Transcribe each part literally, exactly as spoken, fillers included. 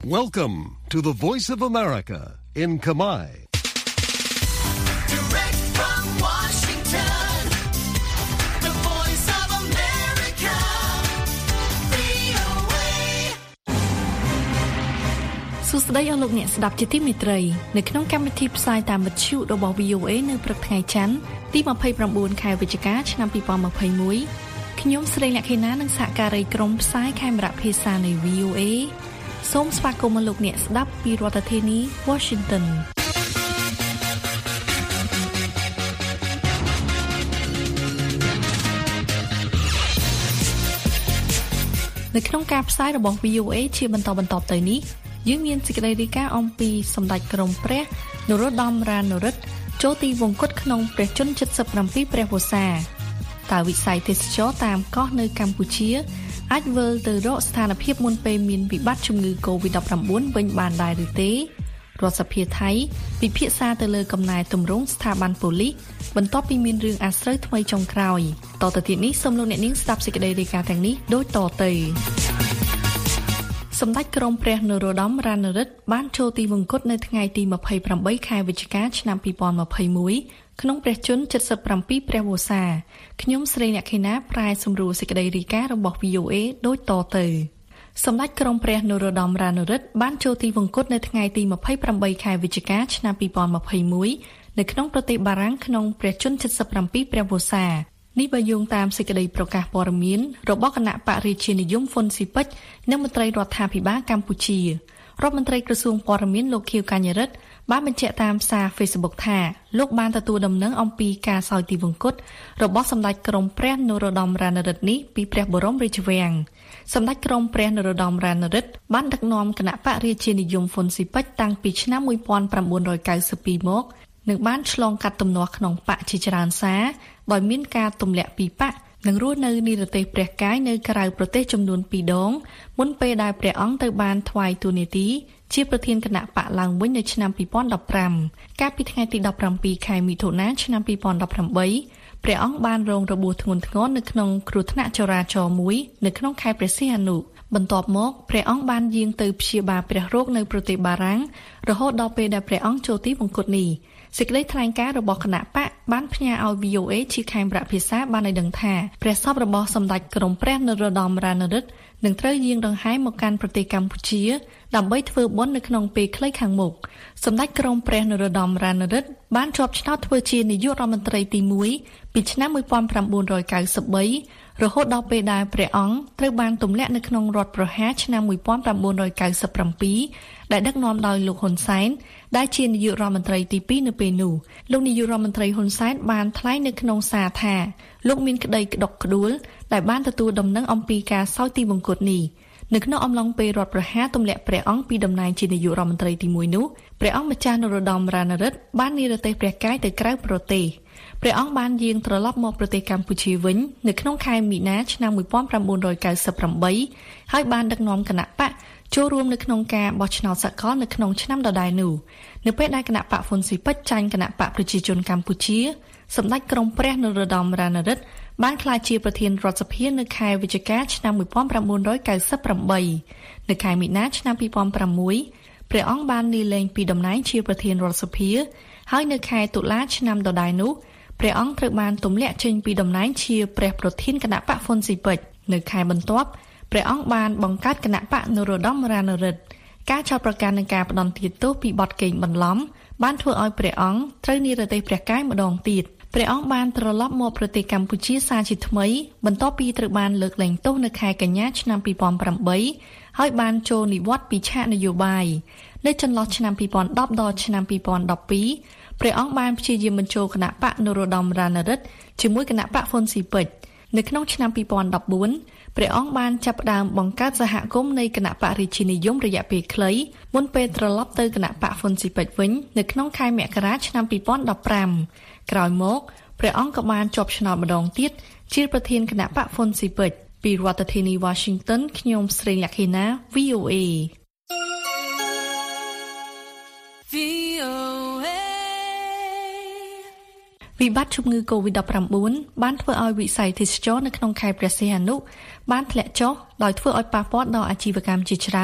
Welcome to the Voice of America in Khmer. Direct from Washington, the Voice of America, វី អូ เอសួស្តីអស់លោកអ្នកស្ដាប់ជាទីមេត្រីនៅក្នុងកម្មវិធីផ្សាយតាមវិទ្យុរបស់ វី អូ เอ នៅព្រឹកថ្ងៃច័ន្ទទីยี่สิบเก้าខែវិច្ឆិកាឆ្នាំยี่สิบยี่สิบเอ็ดខ្ញុំស្រីលក្ខិណានិងសហការីក្រុមផ្សាយខេមរៈភាសានៃ វី អូ เอ សូមស្វាគមន៍លោកអ្នកស្ដាប់ពីរដ្ឋធានី Washington នៅក្នុងការផ្សាយរបស់ វី អូ เอ ជាបន្តបន្ទាប់ទៅនេះយើងមានសេចក្តីរាយការណ៍អំពីសម្ដេចក្រមព្រះនរោត្តម រណរិទ្ធចូលទីវង្គតក្នុងព្រះជន្មเจ็ดสิบเจ็ดព្រះវស្សាតើវិស័យទេសចរតាមកោះនៅកម្ពុជាអាចវិលទៅរកស្ថានភាពមុនពេលមានវិបត្តិជំងឺ កូវីដ -ដិបเก้า វិញបានដែរឬទេរដ្ឋសភាថៃពិភាក្សាទៅលើកំណែទម្រង់ស្ថាប័នប៉ូលីសបន្ទាប់ពីមានរឿងអាស្រូវថ្មីចុងក្រោយតទៅទៀតនេះសូមលោកអ្នកនាងស្ដាប់សេចក្តីរាយការណ៍ទាំងនេះដូចតទៅសម្ដេចក្រមព្រះនរោត្តម រណរិទ្ធបានចូលទីវង្គតនៅថ្ងៃទីยี่สิบแปดខែវិច្ឆិកាឆ្នាំยี่สิบยี่สิบเอ็ดក្នុងព្រះជន្មเจ็ดสิบเจ็ดព្រះវស្សាខ្ញុំស្រីអ្នកខេណាប្រែសម្រួលសេចក្តីរាយការណ៍របស់ វី អូ เอ ដូចតទៅសម្ដេចក្រមព្រះនរោត្តម រណរិទ្ធបានចូលទីវង្គតនៅថ្ងៃទីยี่สิบแปดខែវិច្ឆិកាឆ្នាំยี่สิบยี่สิบเอ็ดនៅក្នុងប្រទេសបារាំងក្នុងព្រះជន្មเจ็ดสิบเจ็ดព្រះវស្សានេះបើយោងតាមសេចក្តីប្រកាសព័ត៌មានរបស់គណៈបរិជានិយមហ្វុនស៊ីពេចនិងមន្ត្រីរដ្ឋាភិបាលកម្ពុជារដ្ឋមន្ត្រីក្រសួងព័ត៌មានលោកខៀវកញ្ញរិទ្ធបានបញ្ជាក់តាមសារ Facebook ថាលោកបានទទួលដំណឹងអំពីការសោយទីវង្គតរបស់សម្ដេចក្រមព្រះនរោត្តម រណរិទ្ធនេះពីព្រះបរមរាជវាំងសម្ដេចក្រមព្រះនរោត្តម រណរិទ្ធបានដឹកនាំគណៈបរិជានិយមហ្វុនស៊ីពេចតាំងពីឆ្នាំmột nghìn chín trăm chín mươi haiមកនឹងបានឆ្លងកាត់ទំនាស់ក្នុងបកជាច្រើនសារដោយមានការទម្លាក់ពីបកនិងរស់នៅនិរទេសព្រះកាយនៅក្រៅប្រទេសចំនួនពីរដងមុនពេលដែលព្រះអង្គទៅបានថ្វាយតួនាទីជាប្រធានគណៈបកឡើងវិញនៅឆ្នាំยี่สิบสิบห้าកាលពីថ្ងៃទីseventeenខែមិថុនាឆ្នាំยี่สิบสิบแปดព្រះអង្គបានរងរបួសធ្ងន់ធ្ងរនៅក្នុងគ្រោះថ្នាក់ចរាចរណ៍មួយនៅក្នុងខេត្តព្រះសីហនុបន្ទាប់មកព្រះអង្គបានយាងទៅព្យាបាលព្រះរោគនៅប្រទេសបារាំងរហូតដល់ពេលដែលព្រះអង្គចូលទីវង្គតនេះសេចក្តីថ្លែងការណ៍របស់គណៈបកបានផ្ញើឲ្យ វី អូ เอ ជាខេមរៈភាសាបានឲ្យដឹងថាព្រះសពរបស់សម្ដេចក្រមព្រះនរោត្តម រណរិទ្ធនឹងត្រូវយាងដង្ហែមកកាន់ប្រទេសកម្ពុជាដើម្បីធ្វើបុណ្យនៅក្នុងពេលខ្លីខាងមុខសម្ដេចក្រមព្រះនរោត្តម រណរិទ្ធបានជាប់ឆ្នោតធ្វើជានាយករដ្ឋមន្ត្រីទីមួយពីឆ្នាំmột nghìn chín trăm chín mươi baរហូតដល់ពេលដែលព្រះអង្គត្រូវបានទម្លាក់នៅក្នុងរដ្ឋប្រហារឆ្នាំmột nghìn chín trăm chín mươi bảyដែលដឹកនាំដោយលោកហ៊ុនសែនដែលជានាយករដ្ឋមន្ត្រីទីពីរនៅពេលនោះលោកនាយករដ្ឋមន្ត្រីហ៊ុនសែនបានថ្លែងនៅក្នុងសារថាលោកមានក្តីក្តុកក្តួលដែលបានទទួលដំណឹងអំពីការសោយទីវង្គតនេះនៅក្នុងអំឡុងពេលរដ្ឋប្រហារទម្លាក់ព្រះអង្គពីតំណែងជានាយករដ្ឋមន្ត្រីទីមួយនោះព្រះអង្គម្ចាស់នរោត្តម រណរិទ្ធបាននិរទេសព្រះកាយទៅក្រៅប្រទេសព្រះអង្គបានយាងត្រឡប់មកប្រទេសកម្ពុជាវិញនៅក្នុងខែមីនាឆ្នាំmột nghìn chín trăm chín mươi támហើយបានដឹកនាំគណៈបកចូលរួមនៅក្នុងការបោះឆ្នោតសកលនៅក្នុងឆ្នាំដដែលនោះនៅពេលដែលគណៈបកហ្វុនស៊ីពេចចាញ់គណៈបកប្រជាជនកម្ពុជាសម្ដេចក្រមព្រះនរោត្តម រណរិទ្ធបានក្លាយជាប្រធានរដ្ឋសភានៅខែវិច្ឆិកាឆ្នាំmột nghìn chín trăm chín mươi támនៅខែមីនាឆ្នាំยี่สิบหกព្រះអង្គបានលាលែងពីតំណែងជាប្រធានរដ្ឋសភាហើយនៅខែតុលាឆ្នាំដដែលនោះព្រះអង្គត្រូវបានទម្លាក់ចេញពីតំណែងជាព្រះប្រធានគណៈបកហ្វុនស៊ីពេចនៅខែបន្ទាប់ព្រះអង្គបានបង្កើតគណៈបកនរោត្តម រណរិទ្ធការចោទប្រកាន់នឹងការផ្ដន់ទាទោសពីបទកេងបន្លំបានធ្វើឲ្យព្រះអង្គត្រូវនិរទេសព្រះកាយម្ដងទៀតព្រះអង្គបានត្រឡប់មកប្រទេសកម្ពុជាសាជាថ្មីបន្ទាប់ពីត្រូវបានលើកលែងទោសនៅខែកញ្ញាឆ្នាំยี่สิบสิบแปดហើយបានចូលនិវត្តន៍ពីឆាកនយោបាយនៅចន្លោះឆ្នាំยี่สิบสิบដល់ឆ្នាំยี่สิบสิบสองព្រះអង្គបានព្យាយាមបញ្ចូលគណៈបកនរោត្តម រណរិទ្ធជាមួយគណៈបកហ្វុនស៊ីពេចនៅក្នុងឆ្នាំยี่สิบสิบ四ព្រះអង្គបានចាប់ផ្ដើមបង្កើតសហគមន៍នៃគណៈបរិជានិយមរយៈពេលខ្លីមុនពេលត្រឡប់ទៅគណៈបកហ្វុនស៊ីពេចវិញនៅក្នុងខែមករាឆ្នាំยี่สิบสิบห้าក្រោយមកព្រះអង្គក៏បានជាប់ឆ្នោតម្ដងទៀតជាប្រធានគណៈបកហ្វុនស៊ីពេចពីរដ្ឋធានី Washington ខ្ញុំស្រីលក្ខិណា វី អូ เอវី អូ เอវិបត្តិជំងឺ កូវីដ -ដិបเก้า បានធ្វើឲ្យវិស័យទេសចរនៅក្នុងខេត្តព្រះសីហនុបានធ្លាក់ចុះដោយធ្វើឲ្យប៉ះពាល់ដល់អាជីវកម្មជាច្រើន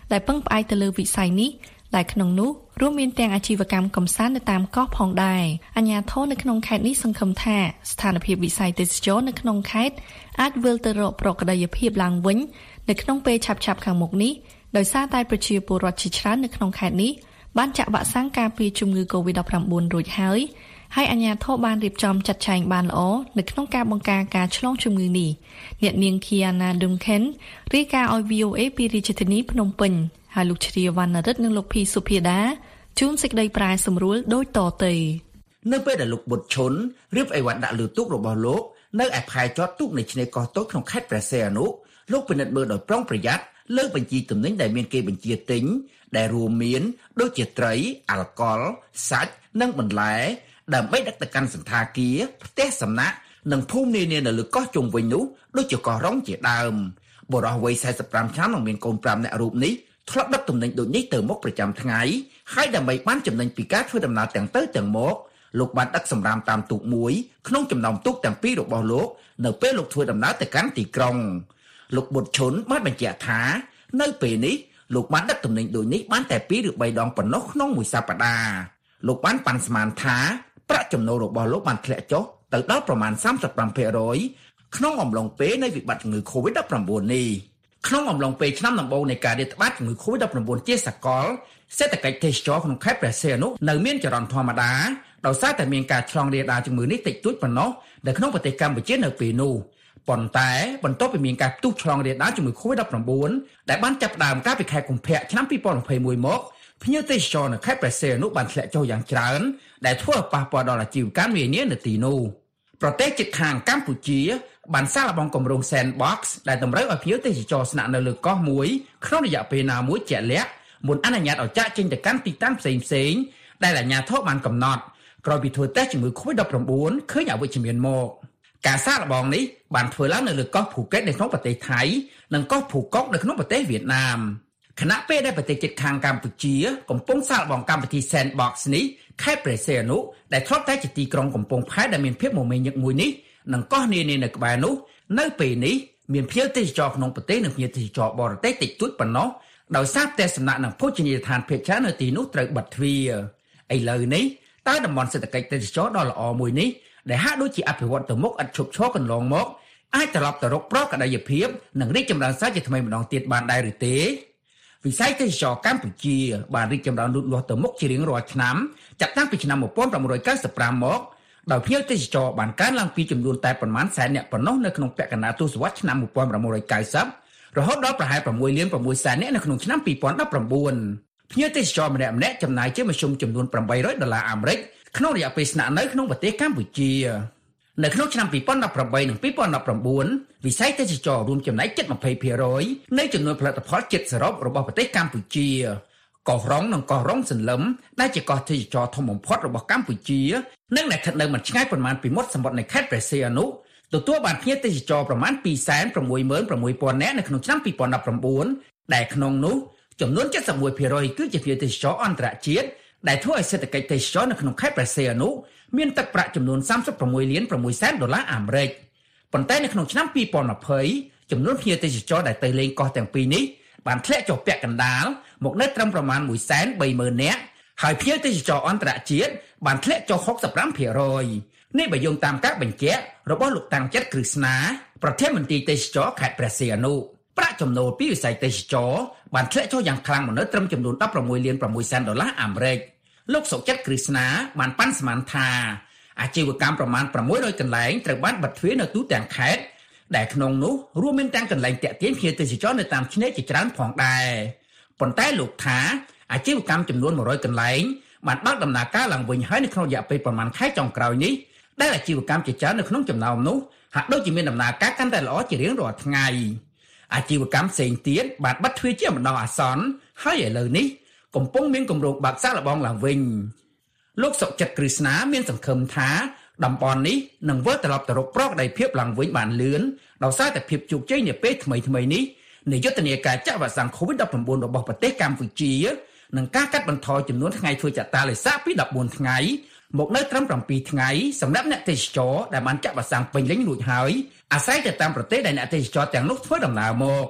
ដែលពឹងផ្អែកទៅលើវិស័យនេះដែលក្នុងនោះរួមមានទាំងអាជីវកម្មកំសាន្តនៅតាមកោះផងដែរអាជ្ញាធរនៅក្នុងខេត្តនេះសង្ឃឹមថាស្ថានភាពវិស័យទេសចរនៅក្នុងខេត្តអាចវិលទៅរកប្រក្រតីភាពឡើងវិញនៅក្នុងពេលឆាប់ៗខាងមុខនេះដោយសារតែប្រជាពលរដ្ឋជាច្រើននៅក្នុងខេត្តនេះបានចាក់វ៉ាក់សាំងការពារជំងឺ កូវីដ -ដិបเก้า រួចហើយហើយអាជ្ញាធរបានរៀបចំចាត់ចែងបានល្អនៅក្នុងការបង្ការការឆ្លងជំងឺនេះអ្នកនាង Kiana Duncan រាយការណ៍ឲ្យ វី អូ អេ ពីរាជធានីភ្នំពេញហើយលោកជ្រាវណ្ណរិទ្ធនិងលោកភីសុភាដាជូនសេចក្តីប្រែសម្រួលដូចតទៅនៅពេលដែលលោកបុត្រឈុនរៀបអីវ៉ាន់ដាក់លើទូករបស់លោកនៅឯផែចតទូកនៃឆ្នេរកោះតូចក្នុងខេត្តព្រះសីហនុលោកពិនិត្យមើលដោយប្រុងប្រយ័ត្នលើបញ្ជីទំនិញដែលមានគេបញ្ជាទិញដែលរួមមានដូចជាត្រីអាល់កុលសាច់និងបន្លែដើម្បីដឹកទៅកាន់សន្តាគារផ្ទះសំណាក់និងភូមិនានានៅលើកោះជុំវិញនោះដូចជាកោះរ៉ុងជាដើមបុរសវ័យសែសិបប្រាំឆ្នាំនិងមានកូនប្រាំនាក់រូបនេះធ្លាប់ដឹកទំនិញដូចនេះទៅមុខប្រចាំថ្ងៃហើយដើម្បីបានចំណេញពីការធ្វើដំណើរទាំងទៅទាំងមកលោកបានដឹកសម្រាមតាមទូកមួយក្នុងចំណោមទូកទាំងពីររបស់លោកនៅពេលលោកធ្វើដំណើរទៅកាន់ទីក្រុងលោកបុត្រឈុនបានបញ្ជាក់ថានៅពេលនេះលោកបានដឹកទំនិញដូចនេះបានតែពីរឬបីដងប៉ុណ្ណោះក្នុងមួយសប្តាហ៍លោកបានប៉ាន់ស្មានថាប្រាក់ចំណូលរបស់លោកបានធ្លាក់ចុះទៅដល់ប្រមាណ សាមសិបប្រាំភាគរយ ក្នុងអំឡុងពេលនៃវិបត្តិជំងឺ កូវីដ -ដិបเก้า នេះក្នុងអំឡុងពេលឆ្នាំដំបូងនៃការរាតត្បាតជំងឺ កូវីដ -ដិបเก้า ជាសកលសេដ្ឋកិច្ចទេសចរក្នុងខេត្តព្រះសីហនុនៅមានចរន្តធម្មតាដោយសារតែមានការឆ្លងរាលដាលជំងឺនេះតិចតួចប៉ុណ្ណោះនៅក្នុងប្រទេសកម្ពុជានៅពេលនោះប៉ុន្តែបន្ទាប់ពីមានការផ្ទុះឆ្លងរាលដាលជំងឺ កូវីដ -ដិបเก้า ដែលបានចាប់ផ្ដើមកាលពីខែកុម្ភៈឆ្នាំពីរពាន់ម្ភៃមួយមកភ្ញៀវទេសចរនៅខេត្តព្រះសីហនុបានធ្លាក់ចុះយ៉ាងច្រើនដែលធ្វើឲ្យប៉ះពាល់ដល់អាជីវកម្មនានានៅទីនោះប្រទេសជិតខាងកម្ពុជាបានសាកល្បងគម្រោង Sandbox ដែលតម្រូវឲ្យភ្ញៀវទេសចរស្នាក់នៅលើកោះមួយក្នុងរយៈពេលណាមួយជាក់លាក់មុនអនុញ្ញាតឲ្យចាក់ចេញទៅកាន់ទីតាំងផ្សេងផ្សេងដែលអាជ្ញាធរបានកំណត់ក្រោយពីធ្វើតេស្តជំងឺ កូវីដ -ដិបเก้า ឃើញអវិជ្ជមានមកការសាកល្បងនេះបានធ្វើឡើងនៅលើកោះភូកេតនៅក្នុងប្រទេសថៃនិងកោះភូកុកនៅក្នុងប្រទេសវៀតណាមខណៈពេលដែលប្រទេសជិតខាងកម្ពុជាកំពុងសាកល្បងកម្មវិធី Sandbox នេះខេត្តព្រះសីហនុដែលធ្លាប់តែជាទីក្រុងកំពង់ផែដែលមានភាពមមាញឹកមួយនេះនិងកោះនានានៅក្បែរនោះនៅពេលនេះមានភ្ញៀវទេសចរក្នុងប្រទេសនិងភ្ញៀវទេសចរបរទេសតិចតួចប៉ុណ្ណោះដោយសារផ្ទះសំណាក់និងភោជនីយដ្ឋានភាគច្រើននៅទីនោះត្រូវបិទទ្វារឥឡូវនេះតើតំបន់សេដ្ឋកិច្ចទេសចរដ៏ល្អមួយនេះដែលហាក់ដូចជាអភិវឌ្ឍទៅមុខឥតឈប់ឈរកន្លងមកអាចត្រឡប់ទៅរកប្រក្រតីភាពនិងរីកចម្រើនសារជាថ្មីម្ដងទៀតបានដែរឬទេវិស័យទេសចរកម្ពុជាបានរីកចម្រើនលូតលាស់ទៅមុខជារៀងរាល់ឆ្នាំចាប់តាំងពីឆ្នាំmột nghìn chín trăm chín mươi lămមកដោយភ្ញៀវទេសចរបានកើនឡើងពីចំនួនតែប្រមាណសែននាក់ប៉ុណ្ណោះនៅក្នុងពាក់កណ្ដាលទសវត្សរ៍ឆ្នាំmột nghìn chín trăm chín mươiរហូតដល់ប្រហែល6លាន6សែននាក់នៅក្នុងឆ្នាំពីរពាន់ដប់ប្រាំបួនភ្ញៀវទេសចរម្នាក់ម្នាក់ចំណាយជាមធ្យមចំនួនប្រាំបីរយដុល្លារអាមេរិកក្នុងរយៈពេលស្នាក់នៅក្នុងប្រទេសកម្ពុជានៅក្នុងឆ្នាំពីរពាន់ដប់ប្រាំបីនិងពីរពាន់ដប់ប្រាំបួនវិស័យទេសចររួមចំណែកជិតยี่สิบភាគរយនៃចំនួនផលិតផលជាតិសរុបរបស់ប្រទេសកម្ពុជាកោះរ៉ុងនិងកោះរ៉ុងសន្លឹមដែលជាកោះទេសចរធំបំផុតរបស់កម្ពុជានិងដែលស្ថិតនៅមិនឆ្ងាយប៉ុន្មានពីមាត់សមុទ្រនៃខេត្តព្រះសីហនុទទួលបានភ្ញៀវទេសចរប្រមាណពីរសែនប្រាំមួយម៉ឺនប្រាំមួយពាន់នាក់នៅក្នុងឆ្នាំពីរពាន់ដប់ប្រាំបួនដែលក្នុងនោះចំនួនเจ็ดสิบเอ็ดភាគរយគឺជាភ្ញៀវទេសចរអន្តរជាតិដែលធ្វើឲ្យសេដ្ឋកិច្ចទេសចរនៅក្នុងខេត្តព្រះសីហនុមានទឹកប្រាក់ចំនួនសាមសិបប្រាំមួយលានប្រាំមួយសែនដុល្លារអាមេរិកប៉ុន្តែនៅក្នុងឆ្នាំពីរពាន់ยี่สิบចំនួនភ្ញៀវទេសចរដែលទៅលេងកោះទាំងពីរនេះបានធ្លាក់ចុះពាក់កណ្ដាលមកនៅត្រឹមប្រមាណមួយសែនបីម៉ឺននាក់ហើយភ្ញៀវទេសចរអន្តរជាតិបានធ្លាក់ចុះหกสิบห้าភាគរយនេះបើយោងតាមការបញ្ជាក់របស់លោកតាំងចិត្តគ្រឹស្ណាប្រធានមន្ត្រីទេសចរខេត្តព្រះសីហនុប្រាក់ចំណូលពីវិស័យទេសចរបានធ្លាក់ចុះយ៉ាងខ្លាំងមកនៅត្រឹមចំនួនដប់ប្រាំមួយលានប្រាំមួយសែនដុល្លារអាមេរិកលោកសុកចិត្តគ្រឹស្ណាបានប៉ាន់ស្មានថាអាជីវកម្មប្រមាណប្រាំមួយរយកន្លែងត្រូវបានបិទទ្វារនៅទូទាំងខេត្តដែលក្នុងនោះរួមមានទាំងកន្លែងតាក់ទាញភ្ញៀវទេសចរនៅតាមឆ្នេរជាច្រើនផងដែរប៉ុន្តែលោកថាអាជីវកម្មចំនួនមួយរយកន្លែងបានបើកដំណើរការឡើងវិញហើយនៅក្នុងរយៈពេលប្រមាណខែចុងក្រោយនេះដែលអាជីវកម្មជាច្រើននៅក្នុងចំណោមនោះហាក់ដូចជាមានដំណើរការកាន់តែល្អជារៀងរាល់ថ្ងៃអាជីវកម្មផ្សេងទៀតបានបិទទ្វារជាបណ្ដោះអាសន្នហើយឥឡូវនេះកំពុងមានគម្រោងបើកសាកល្បងឡើងវិញលោកសុកចិត្តគ្រឹស្ណាមានសង្ឃឹមថាតំបន់នេះនឹងវិលត្រឡប់ទៅរកប្រក្រតីភាពឡើងវិញបានលឿនដោយសារតែភាពជោគជ័យនាពេលថ្មីៗនេះនៃយុទ្ធនាការចាក់វ៉ាក់សាំង កូវីដ -ដិបเก้า របស់ប្រទេសកម្ពុជានិងការកាត់បន្ថយចំនួនថ្ងៃធ្វើចតាឡេសាពីដប់បួនថ្ងៃមកនៅត្រឹមប្រាំពីរថ្ងៃសម្រាប់អ្នកទេសចរដែលបានចាក់វ៉ាក់សាំងពេញលេញរួចហើយអាស្រ័យទៅតាមប្រទេសដែលអ្នកទេសចរទាំងនោះធ្វើដំណើរមក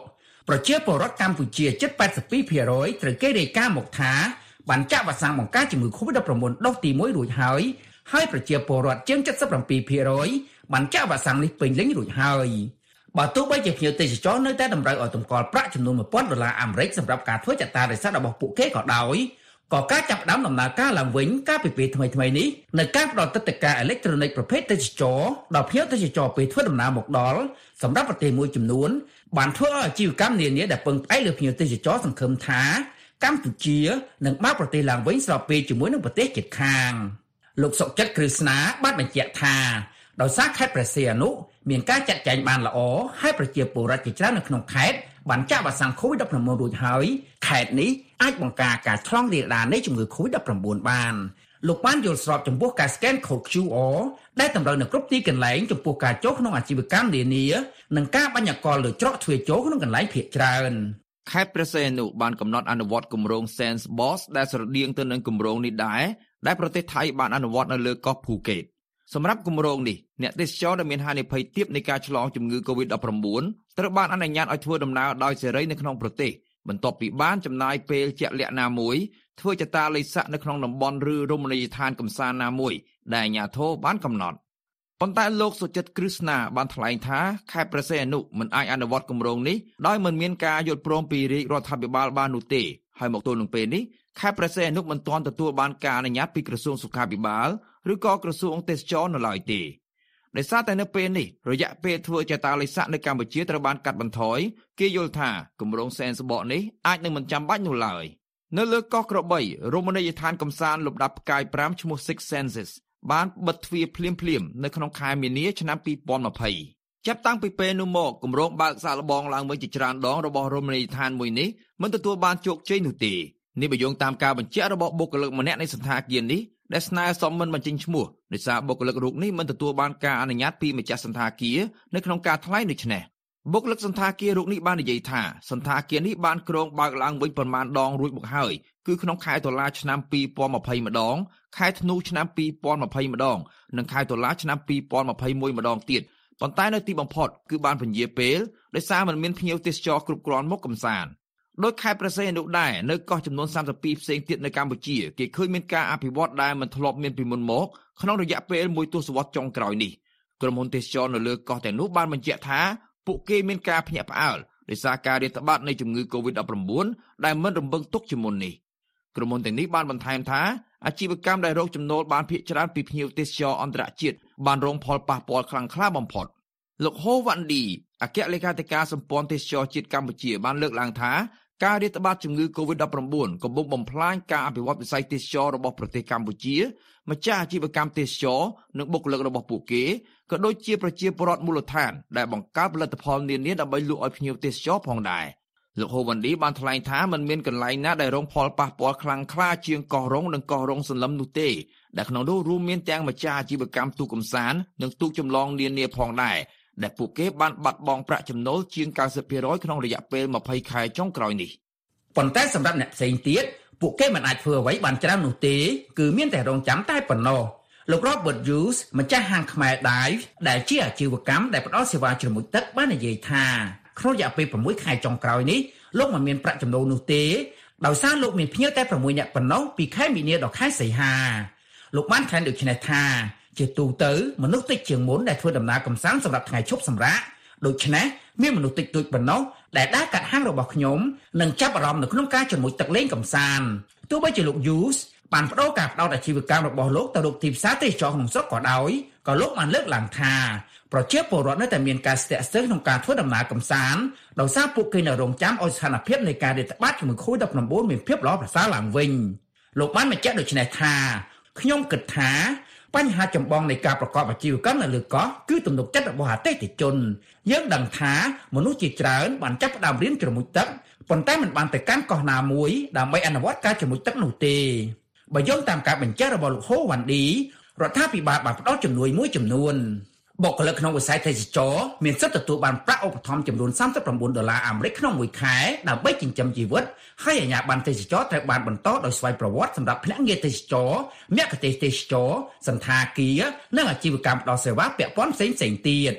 ប្រជាពលរដ្ឋកម្ពុជាជិត แปดสิบสองភាគរយ ត្រូវគេរាយការណ៍មកថាបានចាក់វ៉ាក់សាំងបង្ការជំងឺ COVID ដប់ប្រាំបួន ដុសទីមួយរួចហើយហើយប្រជាពលរដ្ឋជាង เจ็ดสิบเจ็ดភាគរយ បានចាក់វ៉ាក់សាំងនេះពេញលេញរួចហើយបើទោះបីជាភ្ញៀវទេសចរនៅតែតម្រូវឲ្យតម្កល់ប្រាក់ចំនួន một nghìnដុល្លារអាមេរិកសម្រាប់ការធ្វើចតារិស័តរបស់ពួកគេក៏ដោយក៏ការចាប់ផ្ដើមដំណើរការឡើងវិញកាលពីពេលថ្មីៗនេះនៅការផ្ដល់ទិដ្ឋាការអេឡិចត្រូនិកប្រភេទទេសចរដល់ភ្ញៀវទេសចរពេលធ្វើដំណើរមកដល់សម្រាប់ប្រទេសមួយចំនួនបានធ្វើឲ្យអាជីវកម្មនានាដែលពឹងផ្អែកលើភ្ញៀវទេសចរសង្ឃឹមថាកម្ពុជានឹងបើកប្រទេសឡើងវិញស្របពេលជាមួយនឹងប្រទេសជិតខាងលោកសុកចិត្តគ្រឹស្នាបានបញ្ជាក់ថាដោយសារខេត្តព្រះសីហនុមានការចាត់ចែងបានល្អហើយប្រជាពលរដ្ឋជាច្រើននៅក្នុងខេត្តបានចាក់វ៉ាក់សាំង COVID ដប់ប្រាំបួន រួចហើយខេត្តនេះអាចបង្ការការឆ្លងរាលដាលនៃជំងឺ COVID ដប់ប្រាំបួន បានលោកបានយល់ស្របចំពោះការ scan code Q អារ ដែលតម្រូវនៅគ្រប់ទីកន្លែងចំពោះការចូលក្នុងអាជីវកម្មនានានិងការបញ្ញកលលើច្រកទ្វារចូលក្នុងកន្លែងភាគច្រើនខេត្តព្រះសីហនុបានកំណត់អនុវត្តគម្រោង Sense Box ដែលស្រដៀងទៅនឹងគម្រោងនេះដែរដែលប្រទេសថៃបានអនុវត្តនៅលើកោះភូកេតសម្រាប់គម្រោងនេះអ្នកទេសចរដែលមានហានិភ័យទាបនៃការឆ្លងជំងឺ COVID ដប់ប្រាំបួន ត្រូវបានអនុញ្ញាតឲ្យធ្វើដំណើរដោយសេរីនៅក្នុងប្រទេសបន្ទាប់ពីបានចំណាយពេលជាក់លាក់ណាមួយធ្វើចតាល័យស័កនៅក្នុងតំបន់ឬរមណីយដ្ឋានកម្សាន្តណាមួយដែលអាជ្ញាធរបានកំណត់ប៉ុន្តែលោកសុចិត្តគ្រឹស្នាបានថ្លែងថាខេត្តព្រះសីហនុមិនអាចអនុវត្តគម្រោងនេះដោយមិនមានការយល់ព្រមពីរាជរដ្ឋាភិបាលបាននោះទេហើយមកទល់នឹងពេលនេះខេត្តព្រះសីហនុមិនទាន់ទទួលបានការអនុញ្ញាតពីក្រសួងសុខាភិបាលឬក៏ក្រសួងទេសចរនៅឡើយទេដោយសារតែនៅពេលនេះរយៈពេលធ្វើចតាល័យស័កនៅកម្ពុជាត្រូវបានកាត់បន្ថយគេយល់ថាគម្រោង Sense Box នេះអាចនឹងមិនចាំបាច់នោះឡើយនៅលើកោះក្របីរមណីយដ្ឋានកំសាន្តលំដាប់ផ្កាយប្រាំឈ្មោះ Six Senses បានបិទទ្វារភ្លាមៗនៅក្នុងខែមីនាឆ្នាំពីរពាន់ยี่สิบចាប់តាំងពីពេលនោះមកគម្រោងបើកសាកល្បងឡើងវិញជាច្រើនដងរបស់រមណីយដ្ឋានមួយនេះមិនទទួលបានជោគជ័យនោះទេនេះបើយោងតាមការបញ្ជាក់របស់បុគ្គលិកម្នាក់នៃសន្តាគារនេះដែលស្នើសុំមិនបញ្ចេញឈ្មោះដោយសារបុគ្គលិករូបនេះមិនទទួលបានការអនុញ្ញាតពីម្ចាស់សន្តាគារនៅក្នុងការថ្លែងដូច្នេះបុគ្គលិកសន្តាគាររូបនេះបាននិយាយថាសន្តាគារនេះបានគ្រោងបើកឡើងវិញប្រមាណដងរួចមកហើយគឺក្នុងខែតុលាឆ្នាំពីរពាន់ยี่สิบម្ដងខែធ្នូឆ្នាំពីរពាន់ยี่สิบម្ដងនិងខែតុលាឆ្នាំពីរពាន់ยี่สิบเอ็ดម្ដងទៀតប៉ុន្តែនៅទីបំផុតគឺបានពន្យាពេលដោយសារមិនមានភ្ញៀវទេសចរគ្រប់គ្រាន់មកកម្សាន្តដោយខេត្តព្រះសីហនុដែរនៅកោះចំនួនសាមសិបពីរផ្សេងទៀតនៅកម្ពុជាគេឃើញមានការអភិវឌ្ឍដែលមិនធ្លាប់មានពីមុនមកក្នុងរយៈពេលមួយទសវត្សរ៍ចុងក្រោយនេះក្រុមហ៊ុនទេសចរនៅលើកោះទាំងនោះបានបញ្ជាក់ថាពួកគេមានការភ្ញាក់ផ្អើលដោយសារការរាតត្បាតនៃជំងឺ COVID ដប់ប្រាំបួន ដែលមិនរំពឹងទុកជាមុននេះក្រុមហ៊ុនទាំងនេះបានបន្ថែមថាអាជីវកម្មដែលរកចំណូលបានភាគច្រើនពីភ្ញៀវទេសចរអន្តរជាតិបានរងផលប៉ះពាល់ខ្លាំងក្លាបំផុតលោកហូវ៉ាន់ឌីអគ្គលេខាធិការសម្ព័ន្ធទេសចរជាតិកម្ពុជាបានលើកឡើងថាការរាតត្បាតជំងឺ COVID ដប់ប្រាំបួន កំពុងបំផ្លាញការអភិវឌ្ឍវិស័យទេសចររបស់ប្រទេសកម្ពុជាម្ចាស់អាជីវកម្មទេសចរនិងបុគ្គលិករបស់ពួកគេក៏ដូចជាប្រជាពលរដ្ឋមូលដ្ឋានដែលបង្កើតផលិតផលនានាដើម្បីលក់ឲ្យភ្ញៀវទេសចរផងដែរលោកហូវ៉ាន់ឌីបានថ្លែងថាมันមានកន្លែងណាដែលរងផលប៉ះពាល់ខ្លាំងក្លាជាងកោះរ៉ុងនិងកោះរ៉ុងសន្លឹមនោះទេដែលក្នុងនោះរួមមានទាំងម្ចាស់អាជីវកម្មទូកកំសាន្តនិងទូកចម្លងនានាផងដែរដែលពួកគេបានបាត់បង់ប្រាក់ចំណូលជាង 九十ភាគរយ ក្នុងរយៈពេលยี่สิบខែចុងក្រោយនេះប៉ុន្តែសម្រាប់អ្នកផ្សេងទៀតពួកគេមិនអាចធ្វើអ្វីបានច្រើននោះទេគឺមានតែរងចាំតែប៉ុណ្ណោះលោក Robert Hughes ម្ចាស់ហាងខ្មែរ Dive ដែលជាអាជីវកម្មដែលផ្ដល់សេវាជ្រមុជទឹកបាននិយាយថាក្នុងរយៈពេលប្រាំខែចុងក្រោយនេះលោកមិនមានប្រាក់ចំណូលនោះទេដោយសារលោកមានភ្ញៀវតែប្រាំនាក់ប៉ុណ្ណោះពីខែមីនាដល់ខែសីហាលោកបានថ្លែងដូចនេះថាជាទូទៅមនុស្សតិចជាងមុនដែលធ្វើដំណើរកម្សាន្តសម្រាប់ថ្ងៃឈប់សម្រាកដូច្នេះមានមនុស្សតិចតួចប៉ុណ្ណោះដែលដើរកាត់ហាងរបស់ខ្ញុំនិងចាប់អារម្មណ៍នៅក្នុងការជំនួយទឹកលេងកម្សាន្តទោះបីជាលោក Hughes បានបដូរការផ្ដោតអាជីវកម្មរបស់លោកទៅរកទីផ្សារទេសចរក្នុងស្រុកក៏ដោយក៏លោកបានលើកឡើងថាប្រជាពលរដ្ឋនៅតែមានការស្ទាក់ស្ទើរក្នុងការធ្វើដំណើរកម្សាន្តដោយសារពួកគេនៅរងចាំឲ្យស្ថានភាពនៃការរាតត្បាតជំងឺ COVID ដប់ប្រាំបួន មានភាពល្អប្រសើរឡើងវិញលោកបានបញ្ជាក់ដូចនេះថាខ្ញុំគិតថាបញ្ហាចម្បងនៃការប្រកបអាជីវកម្មនៅលើកោះគឺទំនុកចិត្តរបស់អតិថិជនយើងដឹងថាមនុស្សជាច្រើនបានចាប់ផ្ដើមរៀនជ្រមុជទឹកប៉ុន្តែមិនបានទៅកាន់កោះណាមួយដើម្បីអនុវត្តការជ្រមុជទឹកនោះទេបើយោងតាមការបញ្ជាក់របស់លោកហូវ៉ាន់ឌីរដ្ឋាភិបាលបានផ្ដល់ជំនួយមួយចំនួនបុគ្គលិកក្នុងវិស័យទេសចរមានសិទ្ធិទទួលបានប្រាក់ឧបត្ថម្ភចំនួនសាមសិបប្រាំបួនដុល្លារអាមេរិកក្នុងមួយខែដើម្បីចិញ្ចឹមជីវិតហើយអាជ្ញាប័ណ្ណទេសចរត្រូវបានបន្តដោយស្វ័យប្រវត្តិសម្រាប់ភ្នាក់ងារទេសចរមគ្គុទ្ទេសក៍ទេសចរសន្តាគារនិងអាជីវកម្មផ្ដល់សេវាពាក់ព័ន្ធផ្សេងៗទៀត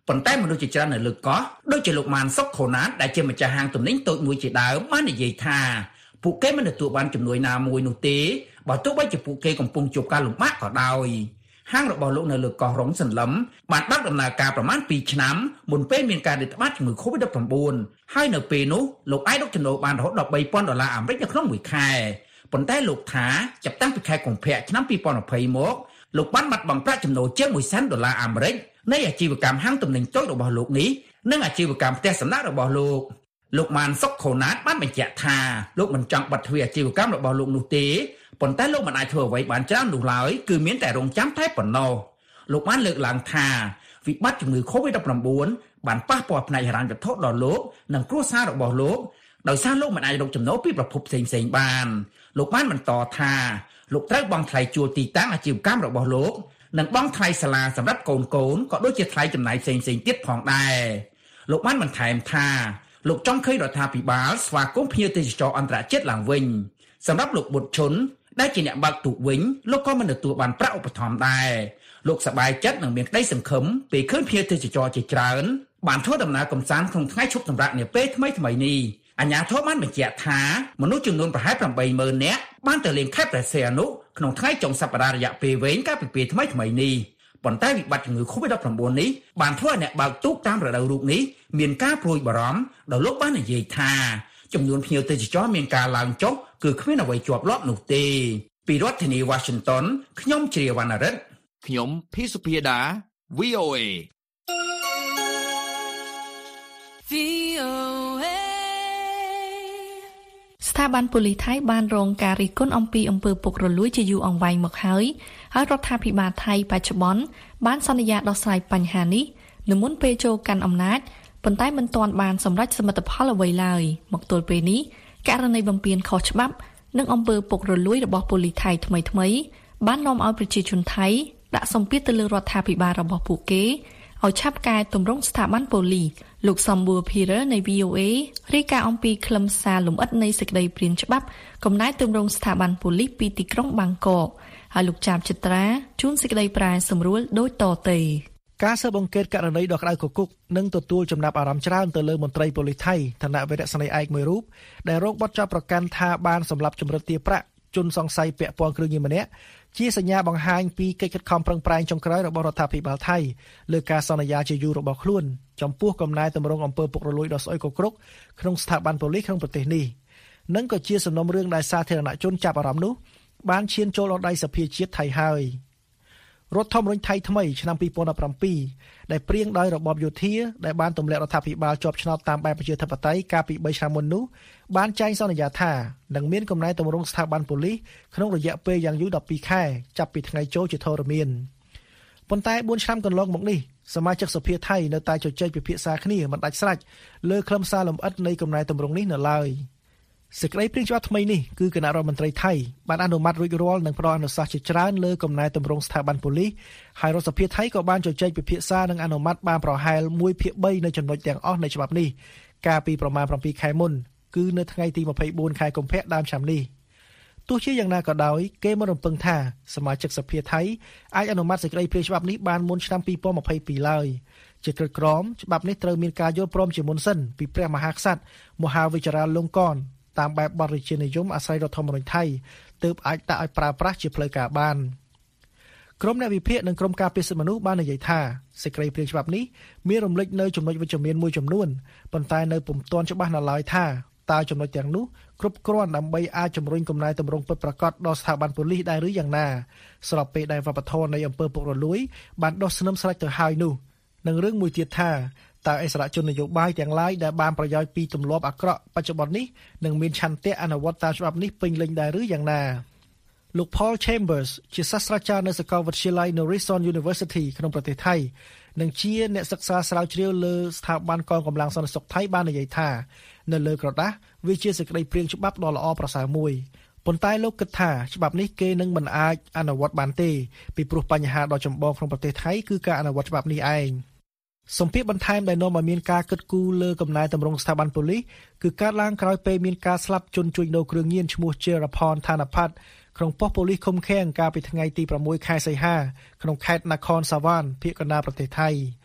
ប៉ុន្តែមនុស្សជាច្រើននៅលើកោះដូចជាលោកម៉ានសុកខូណាតដែលជាម្ចាស់ហាងទំនិញតូចមួយជាដើមបាននិយាយថាពួកគេមិនទទួលបានជំនួយណាមួយនោះទេបើទោះបីជាពួកគេកំពុងជួបការលំបាកក៏ដោយហាងរបស់លោកនៅលើកោះរ៉ុងសន្លឹមបានបើកដំណើរការប្រមាណពីរឆ្នាំមុនពេលមានការរាតត្បាតជំងឺ COVID ដប់ប្រាំបួន ហើយនៅពេលនោះលោកអាចរកចំណូលបានរហូតដល់បីពាន់ដុល្លារអាមេរិកនៅក្នុងមួយខែប៉ុន្តែលោកថាចាប់តាំងពីខែកុម្ភៈឆ្នាំពីរពាន់ยี่สิบមកលោកបានបាត់បង់ប្រាក់ចំណូលជាងមួយសែនដុល្លារអាមេរិកនៃអាជីវកម្មហាងទំនិញតូចរបស់លោកនេះនិងអាជីវកម្មផ្ទះសំណាក់របស់លោកលោកម៉ានសុកខូណាតបានបញ្ជាក់ថាលោកមិនចង់បាត់ទ្វារអាជីវកម្មរបស់លោកនោះទេប៉ុន្តែលោកមិនអាចធ្វើអ្វីបានច្រើននោះឡើយគឺមានតែរងចាំតែប៉ុណ្ណោះលោកបានលើកឡើងថាវិបត្តិជំងឺ COVID ដប់ប្រាំបួន បានប៉ះពាល់ផ្នែកហិរញ្ញវត្ថុដល់លោកនិងគ្រួសាររបស់លោកដោយសារលោកមិនអាចរកចំណូលពីប្រភពផ្សេងៗបានលោកបានបន្តថាលោកត្រូវបង់ថ្លៃជួលទីតាំងអាជីវកម្មរបស់លោកនិងបង់ថ្លៃសាលាសម្រាប់កូនកូនក៏ដូចជាថ្លៃចំណាយផ្សេងៗទៀតផងដែរលោកបានបន្ថែមថាលោកចង់ឃើញរដ្ឋាភិបាលស្វាគមន៍ភ្ញៀវទេសចរអន្តរជាតិឡើងវិញសម្រាប់លោកបុត្រឈុនដែលជាអ្នកបើកទូកវិញលោកក៏មិនទទួលបានប្រាក់ឧបត្ថម្ភដែរលោកសប្បាយចិត្តនិងមានក្តីសង្ឃឹមពេលឃើញភ្ញៀវទេសចរជាច្រើនបានធ្វើដំណើរកម្សាន្តក្នុងថ្ងៃឈប់សម្រាកនាពេលថ្មីថ្មីនេះអាជ្ញាធរបានបញ្ជាក់ថាមនុស្សចំនួនប្រហែលប្រាំបីម៉ឺននាក់បានទៅលេងខេត្តព្រះសីហនុក្នុងថ្ងៃចុងសប្តាហ៍រយៈពេលវែងកាលពីពេលថ្មីថ្មីនេះប៉ុន្តែវិបត្តិជំងឺ COVID ដប់ប្រាំបួន នេះបានធ្វើឲ្យអ្នកបើកទូកតាមរដូវរូបនេះមានការព្រួយបារម្ភដោយលោកបាននិយាយថាចំនួនភ្ញៀវទេសចរមានការឡើងចុះគឺគ្មានអ្វីជាប់លាប់នោះទេពីរដ្ឋធានី Washington ខ្ញុំជ្រាវណ្ណរិទ្ធខ្ញុំភីសុភាដា វី អូ เอវី អូ เอស្ថាប័នប៉ូលីសថៃបានរងការរិះគន់អំពីអំពើពុករលួយជាយូរអង្វែងមកហើយហើយរដ្ឋាភិបាលថៃបច្ចុប្បន្នបានសន្យាដោះស្រាយបញ្ហានេះនៅមុនពេលចូលកាន់អំណាចប៉ុន្តែមិនទាន់បានសម្រេចសមិទ្ធផលអ្វីឡើយមកទល់ពេលនេះករណីបំពានខុសច្បាប់និងអំពើពុករលួយរបស់ប៉ូលីសថៃថ្មីៗបាននាំឲ្យប្រជាជនថៃដាក់សម្ពាធទៅលើរដ្ឋាភិបាលរបស់ពួកគេឲ្យឆាប់កែតម្រង់ស្ថាប័នប៉ូលីសលោកសំបួរភីរ៉ានៃ វី អូ เอ រាយការណ៍អំពីខ្លឹមសារលម្អិតនៃសេចក្តីព្រាងច្បាប់កំណែតម្រង់ស្ថាប័នប៉ូលីសពីទីក្រុងបាងកកហើយលោកចាបចិត្រាជួនសេចក្តីប្រែសម្រួលដូចតទៅការស៊ើបអង្កេតករណីដ៏ក្តៅគគុកនិងទទួលចំណាប់អារម្មណ៍ច្រើនទៅលើមន្ត្រីប៉ូលីសថៃឋានៈវីរៈសេនីយ៍ឯកមួយរូបដែលរងបទចោទប្រកាន់ថាបានសម្លាប់ជំរិតទារប្រាក់ជនសង្ស័យពាក់ព័ន្ធគ្រឿងញៀនម្នាក់ជាសញ្ញាបង្ហាញពីកិច្ចខិតខំប្រឹងប្រែងចុងក្រោយរបស់រដ្ឋាភិបាលថៃលើការសន្យាជាយូររបស់ខ្លួនចំពោះកំណែតម្រង់អំពើពុករលួយដ៏ស្អុយគគ្រឹកក្នុងស្ថាប័នប៉ូលីសក្នុងប្រទេសនេះនិងក៏ជាសំណុំរឿងដែលសាធារណជនចាប់អារម្មណ៍នោះបានឈានចូលដល់ដៃសភាជាតិថៃហើយរដ្ឋធម្មនុញ្ញថៃថ្មីឆ្នាំពីរពាន់ដប់ប្រាំពីរដែលព្រៀងដោយរបបយោធាដែលបានទម្លាក់រដ្ឋាភិបាលជាប់ឆ្នោតតាមបែបប្រជាធិបតេយ្យកាលពីបីឆ្នាំមុននោះបានចែងសន្យាថានឹងមានកំណែតម្រង់ស្ថាប័នប៉ូលីសក្នុងរយៈពេលយ៉ាងយូរដប់ពីរខែចាប់ពីថ្ងៃចូលជាធរមានប៉ុន្តែបួនឆ្នាំកន្លងមកនេះសមាជិកសភាថៃនៅតែជជែកពិភាក្សាគ្នាមិនដាច់ស្រេចលើខ្លឹមសារលម្អិតនៃកំណែតម្រង់នេះនៅឡើយសេចក្តីព្រាងច្បាប់ថ្មីនេះគឺគណៈរដ្ឋមន្ត្រីថៃបានអនុម័តរួចរាល់និងផ្ដល់អនុសាសន៍ជាច្រើនលើកំណែតម្រង់ស្ថាប័នប៉ូលីសហើយរដ្ឋសភាថៃក៏បានជជែកពិភាក្សានិងអនុម័តបានប្រហែលមួយភាគបីនៃចំណុចទាំងអស់នៃច្បាប់នេះកាលពីប្រមាណប្រាំពីរខែមុនគឺនៅថ្ងៃទីម្ភៃបួនខែកុម្ភៈដើមឆ្នាំនេះទោះជាយ៉ាងណាក៏ដោយគេមិនរំពឹងថាសមាជិកសភាថៃអាចអនុម័តសេចក្តីព្រាងច្បាប់នេះបានមុនឆ្នាំពីរពាន់ยี่สิบពីរឡើយជាក្រឹតក្រមច្បាប់នេះត្រូវមានការយល់ព្រមជាមុនសិនពីព្រះមហាក្សត្រមហាវិជ្ជរាលង្កនតាមបែបបទរាជានិយមអាស្រ័យរដ្ឋធម្មនុញ្ញថៃទើបអាចដាក់ឲ្យប្រើប្រាស់ជាផ្លូវការបានក្រុមអ្នកវិភាគនិងក្រុមការពារសិទ្ធិមនុស្សបាននិយាយថាសេចក្តីព្រាងច្បាប់នេះមានរំលេចនៅចំណុចវិជ្ជមានមួយចំនួនប៉ុន្តែនៅពុំទាន់ច្បាស់នៅឡើយថាតើចំណុចទាំងនោះគ្រប់គ្រាន់ដើម្បីអាចជំរុញកំណែតម្រង់ពិតប្រាកដដល់ស្ថាប័នប៉ូលីសដែរឬយ៉ាងណាស្របពេលដែលវប្បធម៌នៃអំពើពុករលួយបានដុះស្នឹមស្រេចទៅហើយនោះនិងរឿងមួយទៀតថាតើអិសរាជជននយោបាយទាំងឡាយដែលបានប្រយោជន៍ពីទម្លាប់អាក្រក់បច្ចុប្បន្ននេះនឹងមានឆន្ទៈអនុវត្តតាមច្បាប់នេះពេញលេញដែរឬយ៉ាងណាលោក Paul Chambers ជាសាស្ត្រាចារ្យនៅសាកលវិទ្យាល័យ Norison University ក្នុងប្រទេសថៃនិងជាអ្នកសិក្សាស្រាវជ្រាវលើស្ថាប័នកងកម្លាំងសន្តិសុខថៃបាននិយាយថានៅលើក្រដាសវាជាសេចក្តីព្រាងច្បាប់ដ៏ល្អប្រសើរមួយប៉ុន្តែលោកគិតថាច្បាប់នេះគេនឹងមិនអាចអនុវត្តបានទេពីព្រោះបញ្ហាដ៏ចម្បងក្នុងប្រទេសថៃគឺការអនុវត្តច្បាប់នេះឯងសម្ពាធបន្ថែមដែលនាំឲ្យមានការគិតគូរលើកំណែតម្រង់ស្ថាប័នប៉ូលីសគឺកើតឡើងក្រោយពេលមានការស្លាប់ជនជួញដូរគ្រឿងញៀនឈ្មោះជារផនឋានផាត់ក្នុងប៉ុស្តិ៍ប៉ូលីសឃុំឃាំងកាលពីថ្ងៃទីប្រាំមួយខែសីហាក្នុងខេត្តនគរសាវ៉ាន់ភាគកណ្ដាលប្រទេសថៃ